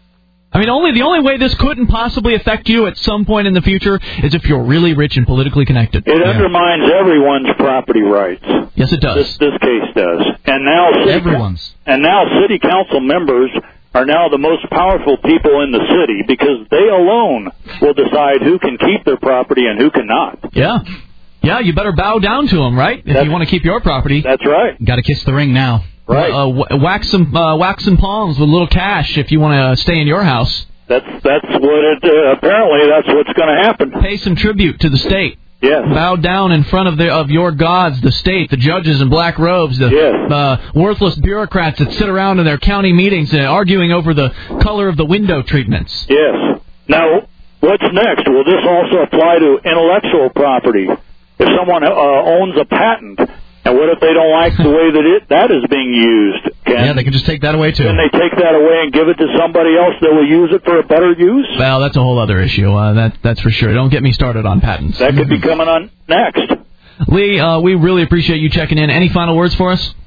B: I mean, only the only way this couldn't possibly affect you at some point in the future is if you're really rich and politically connected.
S: It yeah. undermines everyone's property rights.
B: Yes, it does.
S: This, this case does. And now city,
C: everyone's.
S: And now city council members are now the most powerful people in the city because they alone will decide who can keep their property and who cannot.
B: Yeah. Yeah, you better bow down to them, right? If that's, you want to keep your property.
S: That's right.
C: Got to kiss the ring now.
S: Right.
B: Uh, uh, wax some uh, wax some palms with a little cash if you want to stay in your house.
S: That's that's what it. Uh, apparently, that's what's going to happen.
B: Pay some tribute to the state.
S: Yes.
B: Bow down in front of the of your gods, the state, the judges in black robes, the
S: yes.
B: uh, worthless bureaucrats that sit around in their county meetings uh, arguing over the color of the window treatments.
S: Yes. Now, what's next? Will this also apply to intellectual property? If someone uh, owns a patent. And what if they don't like the way that it that is being used? Can,
C: yeah, they can just take that away, too.
S: Can they take that away and give it to somebody else that will use it for a better use?
B: Well, that's a whole other issue. Uh, that That's for sure. Don't get me started on patents.
S: That could be coming on next.
B: Lee, uh, we really appreciate you checking in. Any final words for us?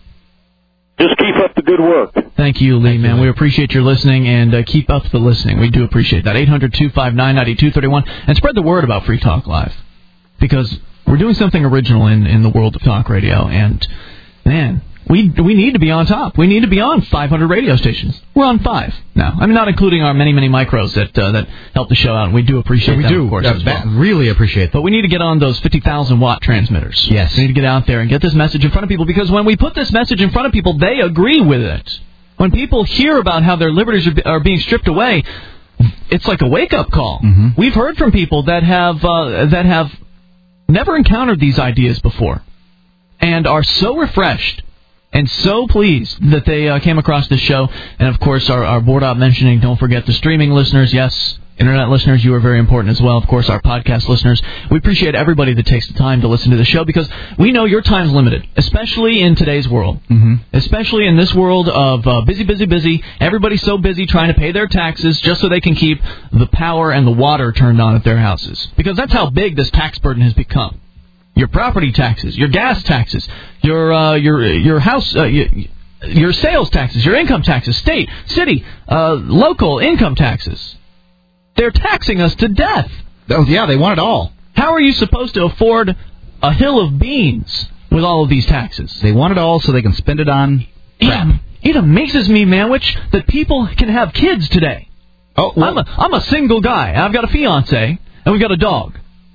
S: Just keep up the good work.
B: Thank you, Lee, man. We appreciate your listening, and uh, keep up the listening. We do appreciate that. eight hundred two five nine nine two three one. And spread the word about Free Talk Live. Because we're doing something original in, in the world of talk radio, and... Man, we we need to be on top. We need to be on five hundred radio stations. We're on five now. I mean, not including our many, many micros that uh, that help the show out. And we do appreciate
C: yeah, we
B: that,
C: do.
B: of course,
C: uh,
B: as well.
C: Really appreciate that.
B: But we need to get on those fifty thousand watt transmitters.
C: Yes.
B: We need to get out there and get this message in front of people, because when we put this message in front of people, they agree with it. When people hear about how their liberties are, are being stripped away, it's like a wake-up call.
C: Mm-hmm.
B: We've heard from people that have uh, that have never encountered these ideas before and are so refreshed and so pleased that they uh, came across this show. And, of course, our, our board op mentioning, don't forget the streaming listeners. Yes, Internet listeners, you are very important as well. Of course, our podcast listeners. We appreciate everybody that takes the time to listen to the show, because we know your time's limited, especially in today's world.
C: Mm-hmm.
B: Especially in this world of uh, busy, busy, busy. Everybody's so busy trying to pay their taxes just so they can keep the power and the water turned on at their houses. Because that's how big this tax burden has become. Your property taxes, your gas taxes, your uh, your your house, uh, your, your sales taxes, your income taxes, state, city, uh, local income taxes. They're taxing us to death.
C: Oh, yeah, they want it all.
B: How are you supposed to afford a hill of beans with all of these taxes?
C: They want it all so they can spend it on crap.
B: It, it amazes me, Manwich, that people can have kids today.
C: Oh, well,
B: I'm a, I'm a single guy. I've got a fiance, and we've got a dog.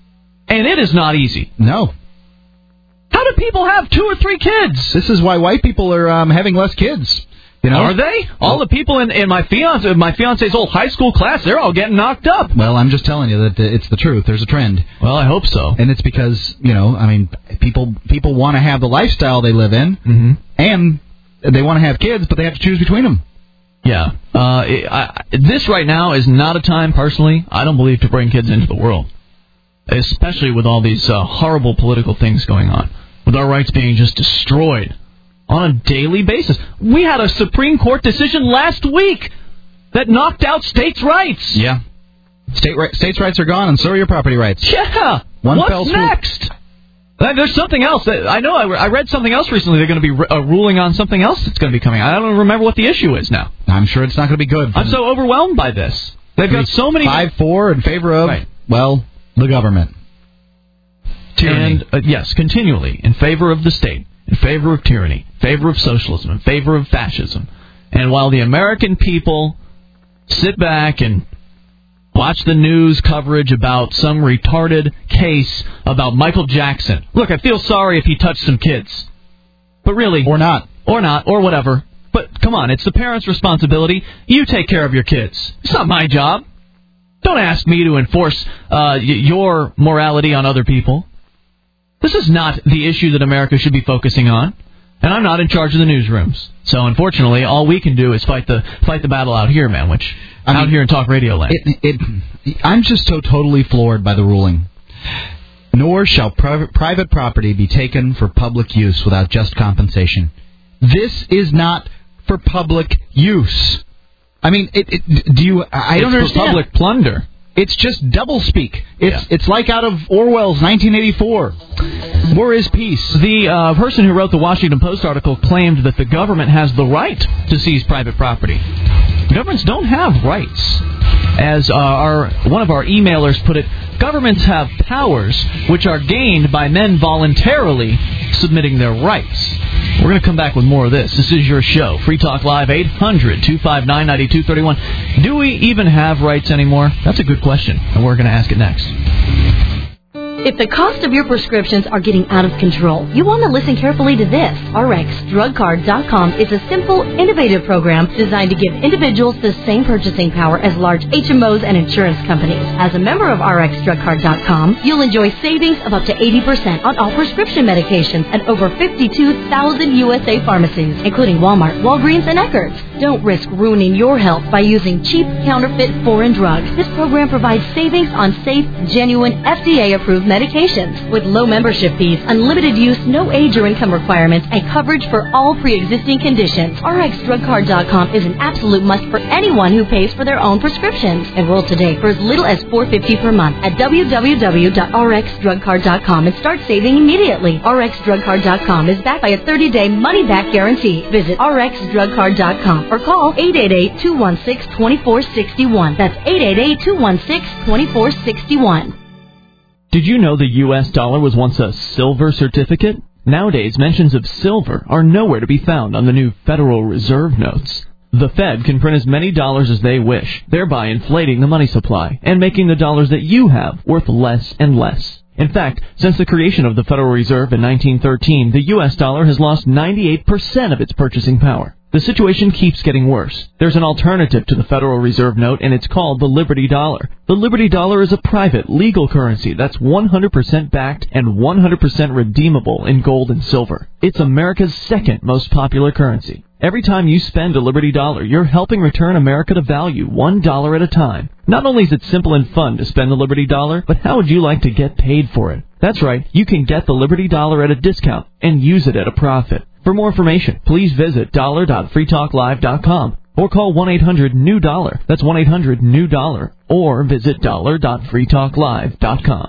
B: And it is not easy.
C: No.
B: How do people have two or three kids?
C: This is why white people are um, having less kids. You know?
B: Are they? All the people in, in my fiance, my fiance's old high school class, they're all getting knocked up.
C: Well, I'm just telling you that it's the truth. There's a trend.
B: Well, I hope so.
C: And it's because, you know, I mean, people people want to have the lifestyle they live in,
B: mm-hmm.
C: and they want to have kids, but they have to choose between them.
B: Yeah. Uh, it, I, this right now is not a time, personally, I don't believe, to bring kids into the world. Especially with all these uh, horrible political things going on. With our rights being just destroyed on a daily basis. We had a Supreme Court decision last week that knocked out states' rights.
C: Yeah. State ri- states' rights are gone, and so are your property rights.
B: Yeah.
C: One
B: What's
C: fell swoop.
B: next? Uh, There's something else. That, I know I, re- I read something else recently. They're going to be re- uh, ruling on something else that's going to be coming. I don't remember what the issue is now.
C: I'm sure it's not going to be good.
B: I'm so overwhelmed by this. They've got so many...
C: five four in favor of,
B: right.
C: well, the government. Tyranny.
B: And, uh, yes, continually in favor of the state, in favor of tyranny, in favor of socialism, in favor of fascism. And while the American people sit back and watch the news coverage about some retarded case about Michael Jackson. Look, I feel sorry if he touched some kids. But really...
C: Or not.
B: Or not, or whatever. But come on, it's the parents' responsibility. You take care of your kids. It's not my job. Don't ask me to enforce uh, y- your morality on other people. This is not the issue that America should be focusing on. And I'm not in charge of the newsrooms. So, unfortunately, all we can do is fight the fight the battle out here, man, which I out mean, here in Talk Radio Land.
C: It, it, I'm just so totally floored by the ruling. Nor shall private, private property be taken for public use without just compensation. This is not for public use. I mean, it, it, do you... I
B: it's
C: don't understand.
B: For public plunder.
C: It's just doublespeak. It's
B: yeah.
C: it's like out of Orwell's nineteen eighty-four.
B: War is peace. The uh, person who wrote the Washington Post article claimed that the government has the right to seize private property. Governments don't have rights. As uh, our one of our emailers put it, governments have powers which are gained by men voluntarily submitting their rights. We're going to come back with more of this. This is your show. Free Talk Live, eight hundred, two five nine, nine two three one. Do we even have rights anymore? That's a good question, and we're going to ask it next.
T: If the cost of your prescriptions are getting out of control, you want to listen carefully to this. R X Drug Card dot com is a simple, innovative program designed to give individuals the same purchasing power as large H M Os and insurance companies. As a member of R X Drug Card dot com, you'll enjoy savings of up to eighty percent on all prescription medications at over fifty-two thousand U S A pharmacies, including Walmart, Walgreens, and Eckerd's. Don't risk ruining your health by using cheap, counterfeit, foreign drugs. This program provides savings on safe, genuine, F D A-approved medications with low membership fees, unlimited use, no age or income requirements, and coverage for all pre-existing conditions. R X Drug Card dot com is an absolute must for anyone who pays for their own prescriptions. Enroll today for as little as four dollars and fifty cents per month at w w w dot r x drug card dot com and start saving immediately. R X Drug Card dot com is backed by a thirty-day money-back guarantee. Visit R X Drug Card dot com or call eight eight eight, two one six, two four six one. That's eight eight eight, two one six, two four six one.
B: Did you know the U S dollar was once a silver certificate? Nowadays, mentions of silver are nowhere to be found on the new Federal Reserve notes. The Fed can print as many dollars as they wish, thereby inflating the money supply and making the dollars that you have worth less and less. In fact, since the creation of the Federal Reserve in nineteen thirteen, the U S dollar has lost ninety-eight percent of its purchasing power. The situation keeps getting worse. There's an alternative to the Federal Reserve note, and it's called the Liberty Dollar. The Liberty Dollar is a private, legal currency that's one hundred percent backed and one hundred percent redeemable in gold and silver. It's America's second most popular currency. Every time you spend a Liberty Dollar, you're helping return America to value, one dollar at a time. Not only is it simple and fun to spend the Liberty Dollar, but how would you like to get paid for it? That's right, you can get the Liberty Dollar at a discount and use it at a profit. For more information, please visit dollar dot free talk live dot com or call one eight hundred new dollar. That's one eight hundred new dollar. Or visit dollar dot free talk live dot com.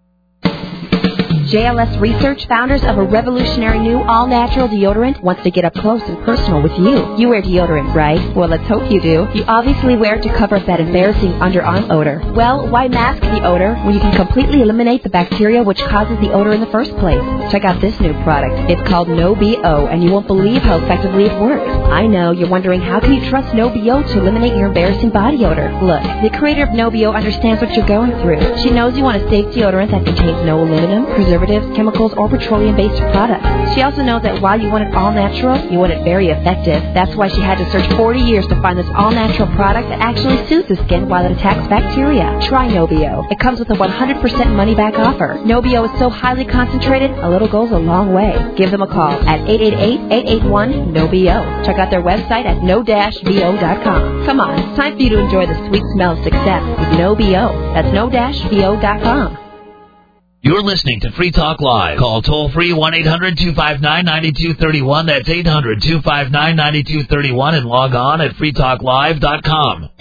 F: J L S Research, founders of a revolutionary new all-natural deodorant, wants to get up close and personal with you. You wear deodorant, right? Well, let's hope you do. You obviously wear it to cover up that embarrassing underarm odor. Well, why mask the odor when you can completely eliminate the bacteria which causes the odor in the first place? Check out this new product. It's called No B O, and you won't believe how effectively it works. I know, you're wondering how can you trust No B O to eliminate your embarrassing body odor? Look, the creator of No B O understands what you're going through. She knows you want a safe deodorant that contains no aluminum, preservatives, chemicals, or petroleum-based products. She also knows that while you want it all natural, you want it very effective. That's why she had to search forty years to find this all-natural product that actually soothes the skin while it attacks bacteria. Try No B O. It comes with a one hundred percent money-back offer. No B O is so highly concentrated, a little goes a long way. Give them a call at eight eight eight, eight eight one, N O B O. Check out their website at no dash b o dot com. Come on, it's time for you to enjoy the sweet smell of success with No B O. That's no dash b o dot com.
J: You're listening to Free Talk Live. Call toll-free one eight hundred two five nine nine two three one. That's eight hundred two five nine nine two three one and log on at free talk live dot com.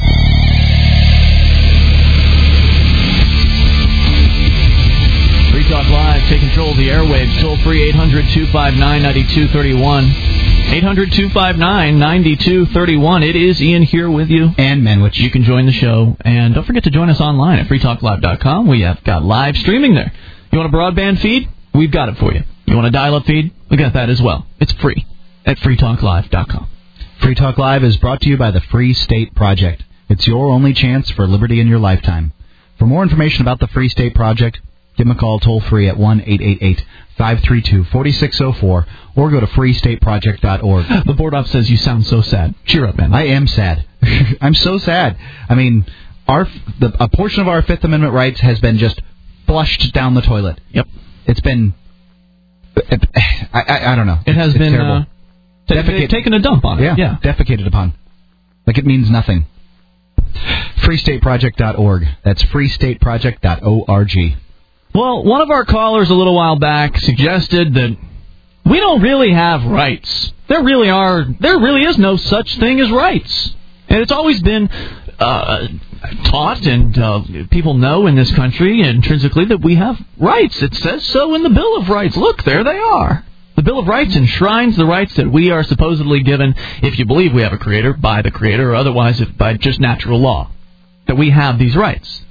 B: Free Talk Live, take control of the airwaves. Toll-free eight hundred two five nine nine two three one. eight hundred two five nine nine two three one. It is Ian here with you.
C: And Menwich.
B: You can join the show. And don't forget to join us online at free talk live dot com. We have got live streaming there. You want a broadband feed? We've got it for you. You want a dial-up feed? We got that as well. It's free at free talk live dot com.
C: Free Talk Live is brought to you by the Free State Project. It's your only chance for liberty in your lifetime. For more information about the Free State Project, give them a call toll-free at one eight eight eight, five three two, four six zero four or go to free state project dot org.
B: The board op says you sound so sad. Cheer up, man.
C: I am sad. I'm so sad. I mean, our the, a portion of our Fifth Amendment rights has been just flushed down the toilet.
B: Yep.
C: It's been... It, I, I I don't know.
B: It has
C: it's
B: been
C: terrible.
B: Uh, t- Defecate, taken a dump on it.
C: Yeah,
B: yeah.
C: Defecated upon. Like it means nothing. free state project dot org. That's free state project dot org.
B: Well, one of our callers a little while back suggested that we don't really have rights. There really are, there really is no such thing as rights. And it's always been uh, taught and uh, people know in this country intrinsically that we have rights. It says so in the Bill of Rights. Look, there they are. The Bill of Rights enshrines the rights that we are supposedly given, if you believe we have a creator, by the creator, or otherwise if by just natural law, that we have these rights.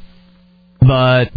B: But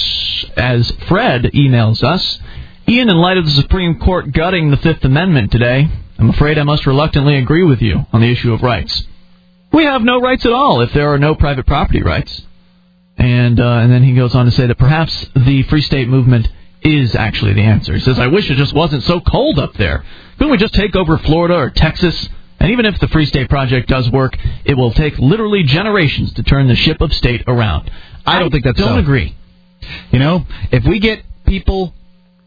B: as Fred emails us, Ian, in light of the Supreme Court gutting the Fifth Amendment today, I'm afraid I must reluctantly agree with you on the issue of rights. We have no rights at all if there are no private property rights. And uh, and then he goes on to say that perhaps the Free State movement is actually the answer. He says, I wish it just wasn't so cold up there. Couldn't we just take over Florida or Texas? And even if the Free State Project does work, it will take literally generations to turn the ship of state around.
C: I don't think that's
B: don't
C: so.
B: agree.
C: You know, if we get people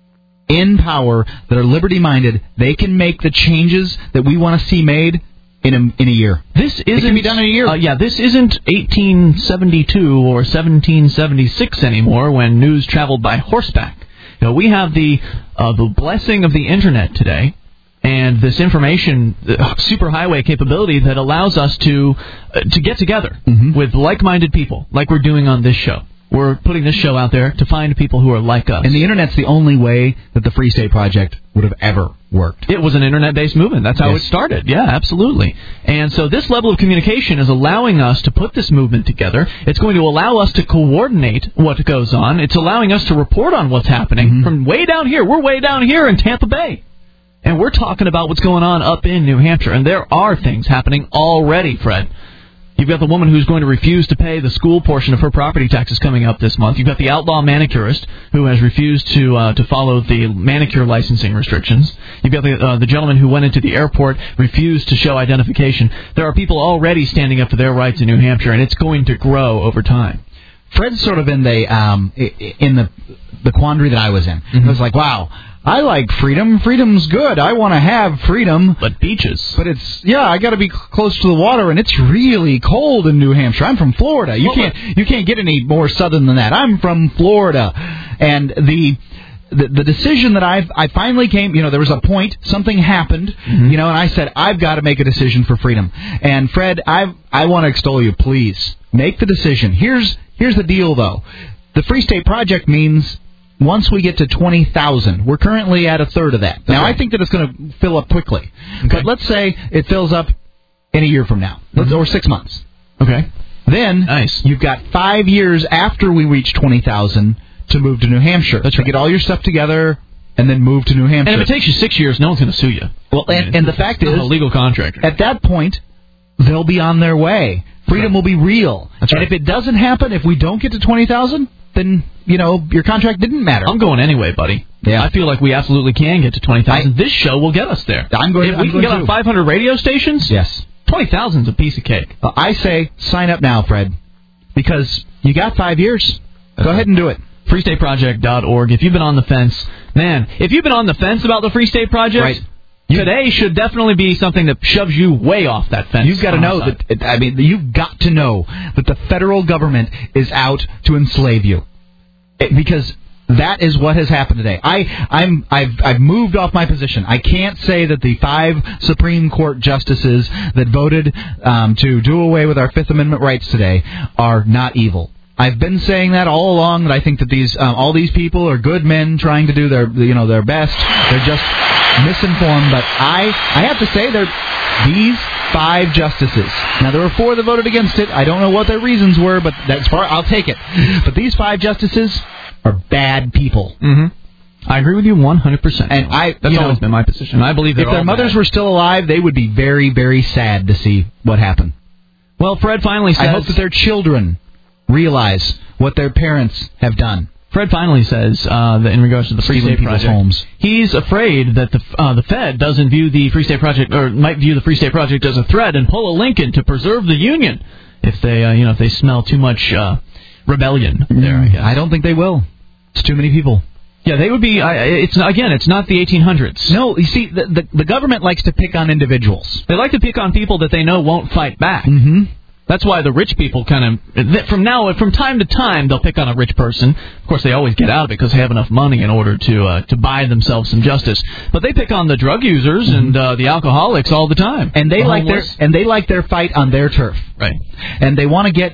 C: in power that are liberty-minded, they can make the changes that we want to see made in a, in a year.
B: This isn't,
C: it can be done in a year.
B: Uh, yeah, this isn't eighteen seventy-two or seventeen seventy-six anymore when news traveled by horseback. You know, we have the uh, the blessing of the Internet today, and this information uh, superhighway capability that allows us to uh, to get together mm-hmm. with like-minded people, like we're doing on this show. We're putting this show out there to find people who are like us.
C: And the Internet's the only way that the Free State Project would have ever worked.
B: It was an Internet-based movement. That's how
C: yes.
B: it started. Yeah, absolutely. And so this level of communication is allowing us to put this movement together. It's going to allow us to coordinate what goes on. It's allowing us to report on what's happening mm-hmm. from way down here. We're way down here in Tampa Bay. And we're talking about what's going on up in New Hampshire. And there are things happening already, Fred. You've got the woman who's going to refuse to pay the school portion of her property taxes coming up this month. You've got the outlaw manicurist who has refused to uh, to follow the manicure licensing restrictions. You've got the uh, the gentleman who went into the airport, refused to show identification. There are people already standing up for their rights in New Hampshire, and it's going to grow over time.
C: Fred's sort of in the um, in the the quandary that I was in. Mm-hmm. I was like, wow. I like freedom. Freedom's good. I want to have freedom.
B: But beaches.
C: But it's, yeah, I got to be close to the water, and it's really cold in New Hampshire. I'm from Florida. You can't you can't get any more southern than that. I'm from Florida. And the the, the decision that I I finally came, you know, there was a point, something happened, mm-hmm. you know, and I said, I've got to make a decision for freedom. And Fred, I I want to extol you. Please, make the decision. Here's Here's the deal, though. The Free State Project means once we get to twenty thousand, we're currently at a third of that. Now, okay. I think that it's going to fill up quickly. Okay. But let's say it fills up in a year from now, mm-hmm. or six months.
B: Okay.
C: Then
B: nice.
C: You've got five years after we reach twenty thousand to move to New Hampshire.
B: That's
C: to
B: right.
C: Get all your stuff together and then move to New Hampshire.
B: And if it takes you six years, no one's going to sue you.
C: Well, and,
B: I mean,
C: and the fact is,
B: a legal contractor.
C: At that point, they'll be on their way. Freedom right. will be real.
B: That's
C: and
B: right.
C: if it doesn't happen, if we don't get to twenty thousand, then, you know, your contract didn't matter.
B: I'm going anyway, buddy.
C: Yeah.
B: I feel like we absolutely can get to twenty thousand. This show will get us there.
C: I'm going.
B: If
C: I'm
B: we can
C: going
B: get
C: to.
B: on five hundred radio stations,
C: yes,
B: twenty thousand is a piece of cake.
C: Uh, I say sign up now, Fred, because you got five years. That's Go right. ahead and do it.
B: free state project dot org. If you've been on the fence, man, if you've been on the fence about the Free State Project,
C: right.
B: You, today should definitely be something that shoves you way off that fence.
C: You've got to know that, I mean, you've got to know that the federal government is out to enslave you. It, because that is what has happened today. I, I'm, I've, I've moved off my position. I can't say that the five Supreme Court justices that voted um, to do away with our Fifth Amendment rights today are not evil. I've been saying that all along, that I think that these um, all these people are good men trying to do their you know their best. They're just misinformed. But I I have to say they're these five justices. Now there were four that voted against it. I don't know what their reasons were, but that's far I'll take it. But these five justices are bad people.
B: Mm-hmm. I agree with you one hundred percent.
C: And I
B: that's
C: you
B: always
C: know,
B: been my position. I believe
C: if their mothers
B: bad.
C: were still alive, they would be very very sad to see what happened.
B: Well, Fred finally says,
C: I hope that their children realize what their parents have done.
B: Fred finally says uh, that in regards to the Free State Project,
C: homes.
B: he's afraid that the uh, the Fed doesn't view the Free State Project, or might view the Free State Project as a threat and pull a Lincoln to preserve the Union if they uh, you know if they smell too much uh, rebellion there. I guess
C: I don't think they will. It's too many people.
B: Yeah, they would be. I, it's again, it's not the eighteen hundreds.
C: No, you see, the, the the government likes to pick on individuals.
B: They like to pick on people that they know won't fight back.
C: Mm-hmm.
B: That's why the rich people kind of, from now, from time to time, they'll pick on a rich person. Of course, they always get out of it because they have enough money in order to uh, to buy themselves some justice. But they pick on the drug users mm-hmm. and uh, the alcoholics all the time.
C: And they
B: the
C: like
B: homeless.
C: their and they like their fight on their turf.
B: Right.
C: And they want to get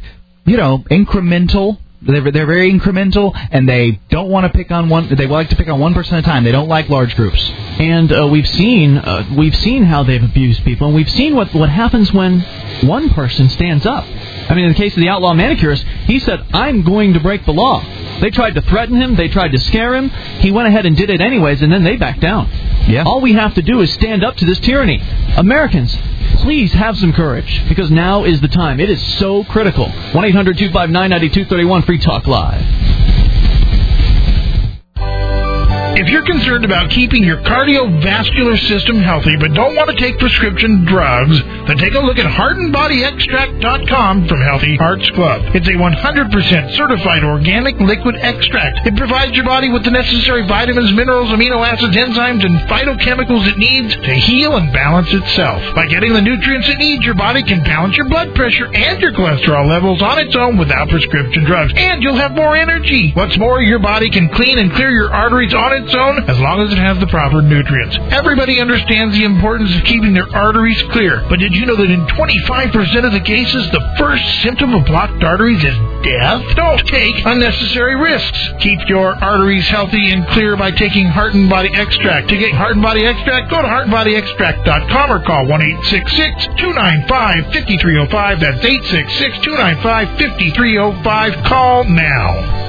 C: you know, incremental. They're, they're very incremental, and they don't want to pick on one. They like to pick on one person at a time. They don't like large groups.
B: And uh, we've seen uh, we've seen how they've abused people, and we've seen what what happens when one person stands up. I mean, in the case of the outlaw manicurist, he said, "I'm going to break the law." They tried to threaten him. They tried to scare him. He went ahead and did it anyways, and then they backed down.
C: Yeah.
B: All we have to do is stand up to this tyranny. Americans, please have some courage, because now is the time. It is so critical. one eight hundred two five nine nine two three one, Free Talk Live.
U: If you're concerned about keeping your cardiovascular system healthy but don't want to take prescription drugs, then take a look at heart and body extract dot com from Healthy Hearts Club. It's a one hundred percent certified organic liquid extract. It provides your body with the necessary vitamins, minerals, amino acids, enzymes, and phytochemicals it needs to heal and balance itself. By getting the nutrients it needs, your body can balance your blood pressure and your cholesterol levels on its own without prescription drugs. And you'll have more energy. What's more, your body can clean and clear your arteries on its own as long as it has the proper nutrients. Everybody understands the importance of keeping their arteries clear, but did you know that in twenty-five percent of the cases, the first symptom of blocked arteries is death? Don't take unnecessary risks. Keep your arteries healthy and clear by taking Heart and Body Extract. To get Heart and Body Extract, go to heart and body extract dot com or call one eight six six, two nine five, five three zero five. That's eight six six, two nine five, five three zero five. Call now.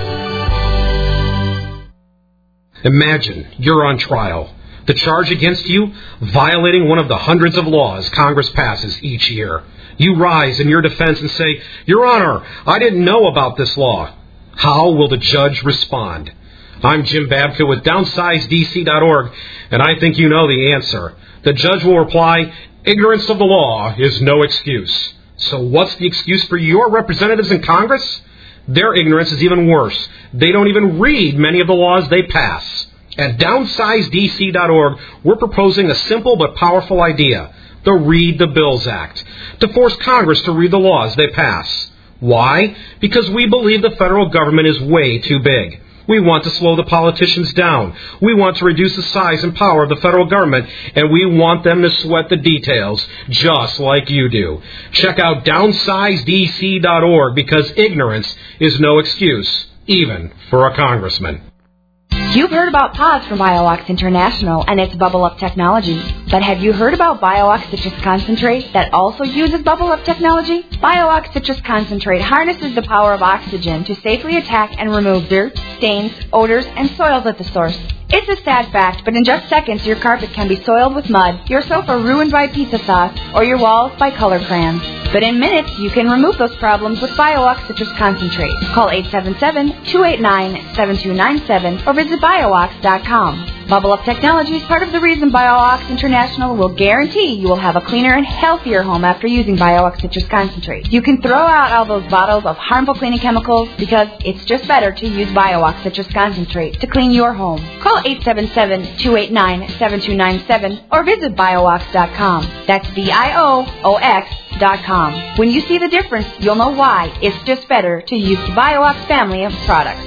V: Imagine you're on trial. The charge against you, violating one of the hundreds of laws Congress passes each year. You rise in your defense and say, "Your Honor, I didn't know about this law." How will the judge respond? I'm Jim Babka with downsize D C dot org, and I think you know the answer. The judge will reply, "Ignorance of the law is no excuse." So what's the excuse for your representatives in Congress? Their ignorance is even worse. They don't even read many of the laws they pass. At downsize D C dot org, we're proposing a simple but powerful idea, the Read the Bills Act, to force Congress to read the laws they pass. Why? Because we believe the federal government is way too big. We want to slow the politicians down. We want to reduce the size and power of the federal government, and we want them to sweat the details, just like you do. Check out downsize D C dot org, because ignorance is no excuse, even for a congressman.
W: You've heard about P A W S from BioOx International and its Bubble Up technology. But have you heard about BioOx Citrus Concentrate that also uses Bubble Up technology? BioOx Citrus Concentrate harnesses the power of oxygen to safely attack and remove dirt, stains, odors, and soils at the source. It's a sad fact, but in just seconds your carpet can be soiled with mud, your sofa ruined by pizza sauce, or your walls by color crayons. But in minutes, you can remove those problems with BioOx Citrus Concentrate. Call eight seven seven, two eight nine, seven two nine seven or visit bio ox dot com. Bubble Up Technology is part of the reason BioOx International will guarantee you will have a cleaner and healthier home after using BioOx Citrus Concentrate. You can throw out all those bottles of harmful cleaning chemicals because it's just better to use BioOx Citrus Concentrate to clean your home. Call eight seven seven, two eight nine, seven two nine seven or visit bio ox dot com. That's B I O O X dot com. When you see the difference, you'll know why it's just better to use the BioOx family of products.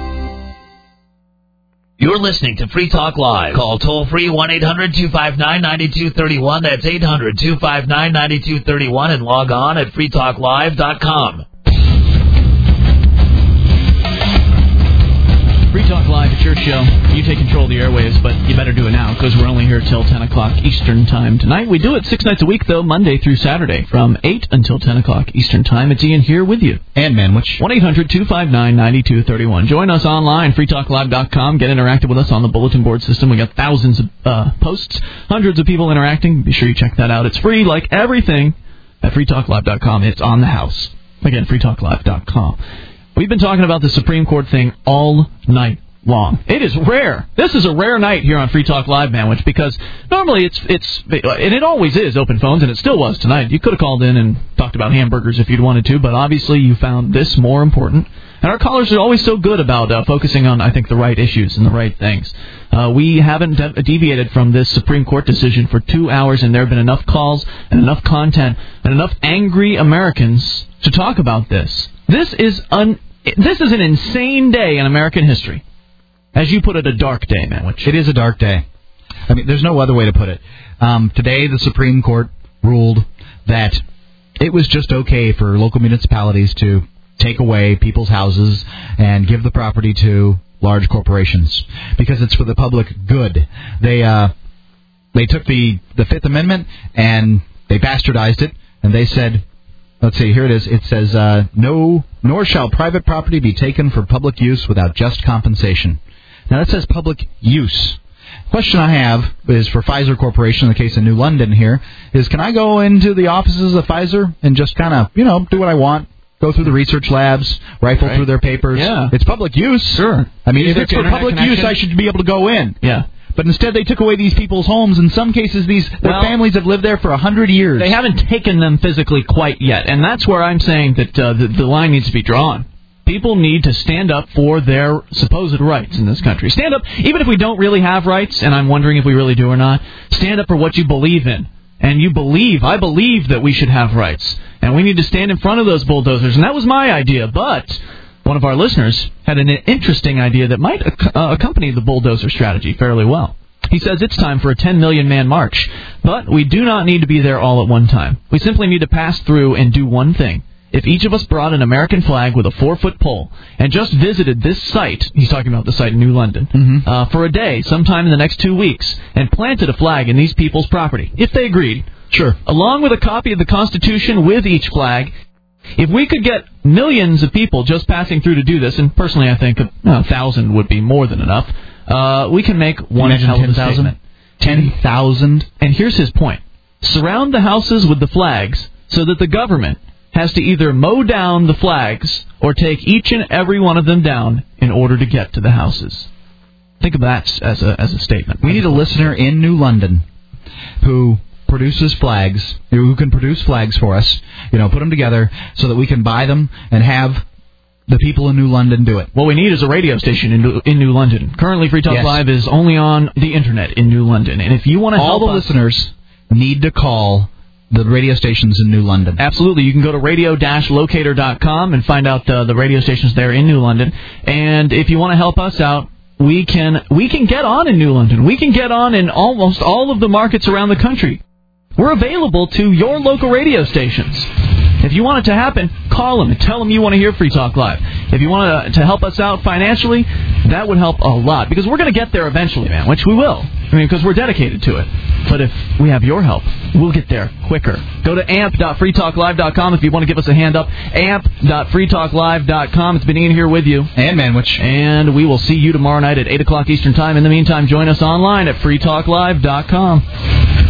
J: You're listening to Free Talk Live. Call toll-free one eight hundred two five nine nine two three one. That's eight hundred two five nine nine two three one and log on at free talk live dot com.
B: Free Talk Live, it's your show. You take control of the airwaves, but you better do it now because we're only here till ten o'clock Eastern Time tonight. We do it six nights a week, though, Monday through Saturday, from eight until ten o'clock Eastern Time. It's Ian here with you.
C: And Manwich.
B: one eight hundred two five nine nine two three one. Join us online, free talk live dot com. Get interactive with us on the bulletin board system. We got thousands of uh, posts, hundreds of people interacting. Be sure you check that out. It's free, like everything, at free talk live dot com. It's on the house. Again, free talk live dot com. We've been talking about the Supreme Court thing all night long. It is rare. This is a rare night here on Free Talk Live, Manwich, because normally it's, it's, and it always is open phones, and it still was tonight. You could have called in and talked about hamburgers if you'd wanted to, but obviously you found this more important. And our callers are always so good about uh, focusing on, I think, the right issues and the right things. Uh, we haven't de- deviated from this Supreme Court decision for two hours, and there have been enough calls and enough content and enough angry Americans to talk about this. This is un- This is an insane day in American history. As you put it, a dark day, Manwich.
C: It is a dark day. I mean, there's no other way to put it. Um, today, the Supreme Court ruled that it was just okay for local municipalities to take away people's houses and give the property to large corporations because it's for the public good. They uh, they took the, the Fifth Amendment and they bastardized it, and they said, let's see, here it is. It says, uh, no, nor shall private property be taken for public use without just compensation. Now, that says public use. Question I have is for Pfizer Corporation, in the case of New London here, is can I go into the offices of Pfizer and just kind of, you know, do what I want? Go through the research labs, rifle
B: right.
C: through their papers.
B: Yeah.
C: It's public use.
B: Sure.
C: I mean,
B: Is
C: if it's for public
B: connection?
C: use, I should be able to go in.
B: Yeah.
C: But instead, they took away these people's homes. In some cases, these their
B: well,
C: families have lived there for a hundred years.
B: They haven't taken them physically quite yet, and that's where I'm saying that uh, the, the line needs to be drawn. People need to stand up for their supposed rights in this country. Stand up, even if we don't really have rights, and I'm wondering if we really do or not, stand up for what you believe in. And you believe, I believe that we should have rights. And we need to stand in front of those bulldozers. And that was my idea. But one of our listeners had an interesting idea that might uh, accompany the bulldozer strategy fairly well. He says it's time for a ten million man march. But we do not need to be there all at one time. We simply need to pass through and do one thing. If each of us brought an American flag with a four-foot pole and just visited this site, he's talking about the site in New London,
C: mm-hmm.
B: uh, for a day, sometime in the next two weeks, and planted a flag in these people's property, if they agreed,
C: sure,
B: along with a copy of the Constitution with each flag, if we could get millions of people just passing through to do this, and personally I think a, a thousand would be more than enough, uh, we can make one hell of a statement.
C: ten thousand?
B: And here's his point. Surround the houses with the flags so that the government has to either mow down the flags or take each and every one of them down in order to get to the houses. Think of that as a as a statement.
C: We need a listener in New London who produces flags, who can produce flags for us, you know, put them together so that we can buy them and have the people in New London do it.
B: What we need is a radio station in New, in New London. Currently, Free Talk
C: yes.
B: Live is only on the Internet in New London. And if you want to help
C: all the
B: us,
C: listeners need to call the radio stations in New London.
B: Absolutely. You can go to radio dash locator dot com and find out uh, the radio stations there in New London. And if you want to help us out, we can we can get on in New London. We can get on in almost all of the markets around the country. We're available to your local radio stations. If you want it to happen, call them and tell them you want to hear Free Talk Live. If you want to, to help us out financially, that would help a lot. Because we're going to get there eventually, man, which we will. I mean, because we're dedicated to it. But if we have your help, we'll get there quicker. Go to amp dot free talk live dot com if you want to give us a hand up. amp dot free talk live dot com. It's been Ian here with you.
C: And Manwich.
B: And we will see you tomorrow night at eight o'clock Eastern Time. In the meantime, join us online at free talk live dot com.